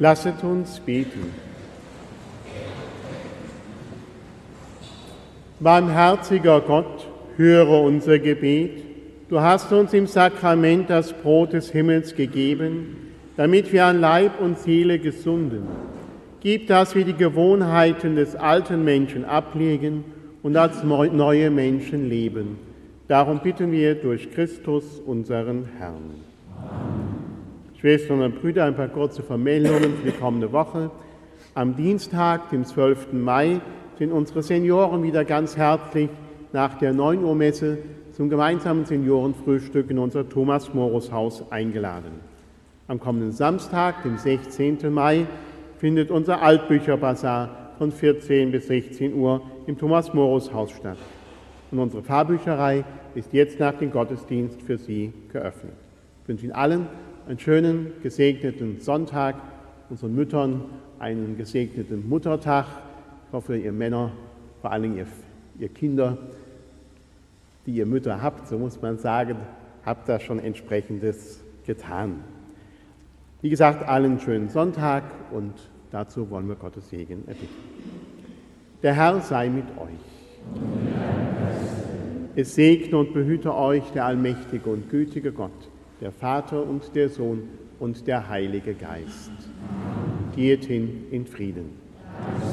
Lasset uns beten. Barmherziger Gott, höre unser Gebet. Du hast uns im Sakrament das Brot des Himmels gegeben, damit wir an Leib und Seele gesunden. Gib, dass wir die Gewohnheiten des alten Menschen ablegen und als neue Menschen leben. Darum bitten wir durch Christus, unseren Herrn. Schwestern und Brüder, ein paar kurze Vermeldungen für die kommende Woche. Am Dienstag, dem 12. Mai, sind unsere Senioren wieder ganz herzlich nach der 9 Uhr Messe zum gemeinsamen Seniorenfrühstück in unser Thomas-Morus-Haus eingeladen. Am kommenden Samstag, dem 16. Mai, findet unser Altbücherbazar von 14 bis 16 Uhr im Thomas-Morus-Haus statt. Und unsere Pfarrbücherei ist jetzt nach dem Gottesdienst für Sie geöffnet. Ich wünsche Ihnen allen einen schönen, gesegneten Sonntag, unseren Müttern einen gesegneten Muttertag. Ich hoffe, ihr Männer, vor allen Dingen ihr Kinder, die ihr Mütter habt, so muss man sagen, habt da schon Entsprechendes getan. Wie gesagt, allen schönen Sonntag und dazu wollen wir Gottes Segen erbitten. Der Herr sei mit euch. Es segne und behüte euch der allmächtige und gütige Gott, der Vater und der Sohn und der Heilige Geist. Geht hin in Frieden.